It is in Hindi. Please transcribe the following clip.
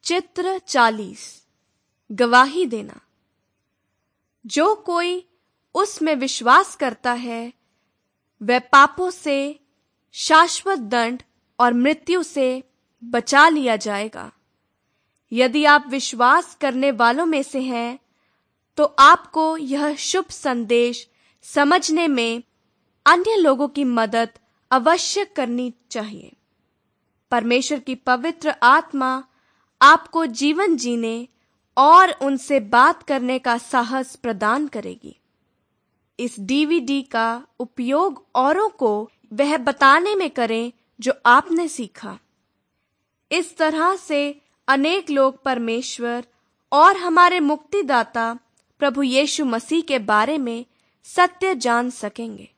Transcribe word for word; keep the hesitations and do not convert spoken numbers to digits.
चित्र चालीस। गवाही देना। जो कोई उसमें विश्वास करता है वह पापों से, शाश्वत दंड और मृत्यु से बचा लिया जाएगा। यदि आप विश्वास करने वालों में से हैं तो आपको यह शुभ संदेश समझने में अन्य लोगों की मदद अवश्य करनी चाहिए। परमेश्वर की पवित्र आत्मा आपको जीवन जीने और उनसे बात करने का साहस प्रदान करेगी। इस डीवीडी का उपयोग औरों को वह बताने में करें जो आपने सीखा। इस तरह से अनेक लोग परमेश्वर और हमारे मुक्तिदाता प्रभु यीशु मसीह के बारे में सत्य जान सकेंगे।